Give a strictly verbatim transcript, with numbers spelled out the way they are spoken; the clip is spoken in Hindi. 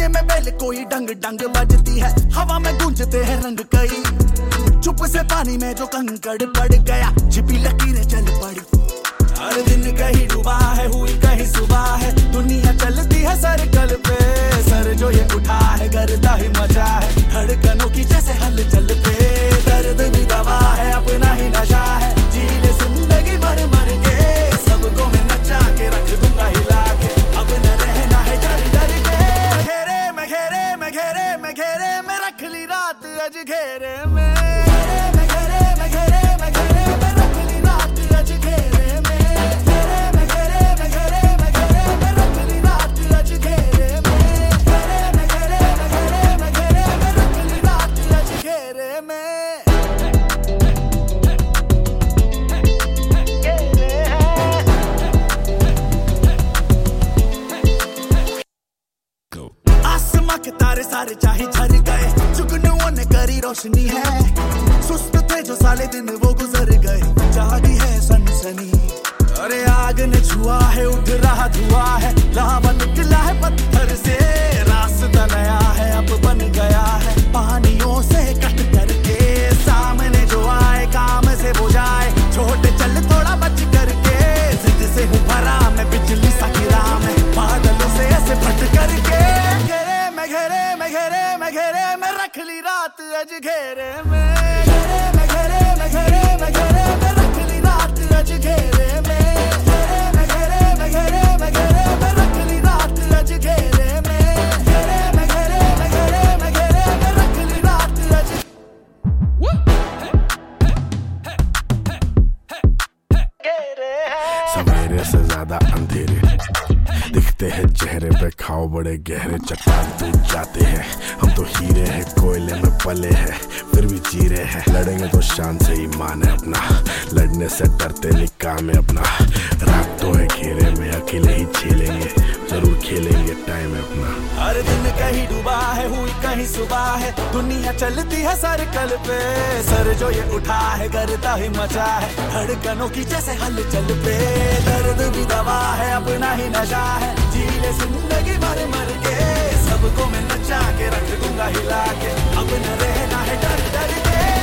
सीने में बेल कोई डंग डंग बजती है, हवा में गूंजते हैं रंग कई, चुप से पानी में जो कंकड़ पड़ गया, छिपी लकीरें चल पड़ी। हर दिन कहीं डूबा है, हुई कहीं सुबह है, दुनिया चलती है सर्कल पे, सर जो ये उठा है करता ही मचा है, धड़कनों की जैसे हलचल पे। दर्द भी दवा है, अपना ही नशा है, जी ले जिंदगी मर मर के, सबको मैं नचा के रख दूंगा हिला के, अब न रहना है डर डर के। घेरे में घेरे में घेरे में घेरे में रख ली रात अज घेरे में, तारे सारे चाहे झर गए, जुगनुओं ने करी रोशनी है, सुस्त थे जो साले दिन वो गुजर गए, जागी है सनसनी। अरे आग ने छुआ है, उठ रहा धुआं है, लावा निकला है पत्थर से, रास्ता नया है अब बन गया है, पानियों से कट करके, सामने जो आए काम से वो जाए, छोटे चल थोड़ा बच करके, जिद से हूँ भरा मैं बिजली सा गिरा में, बादलों से ऐसे फट करके। घेरे में घेरे में घेरे में रख ली रात अज घेरे में, घेरे में घेरे में घेरे में घेरे में रख ली रात अज घेरे में, घेरे में घेरे में घेरे में घेरे में रख ली रात अज घेरे में, घेरे में घेरे में घेरे में घेरे में रख ली रात अज। सवेरे से ज्यादा अंधेरे दिखते हैं चेहरे पे, खाओ बड़े गहरे, चट्टान टूट जाते हैं, हम तो हीरे हैं कोयले में पले हैं, फिर भी चीरे हैं, लड़ेंगे तो शान से ईमान है अपना, लड़ने से डरते नहीं काम है अपना, रात तो है घेरे में अकेले ही झेलेंगे, जरूर खेलेंगे टाइम है अपना। हर दिन कहीं डूबा है, हुई कहीं सुबह है, दुनिया चलती है सर्कल पे, सर जो ये उठा है करता ही मचा है, धड़कनों की जैसे हलचल पे। दर्द भी दवा है, अपना ही नशा है, जी ले जिंदगी मर मर के, सबको मैं नचा के रख दूंगा हिला के, अब न रहना है डर डर के।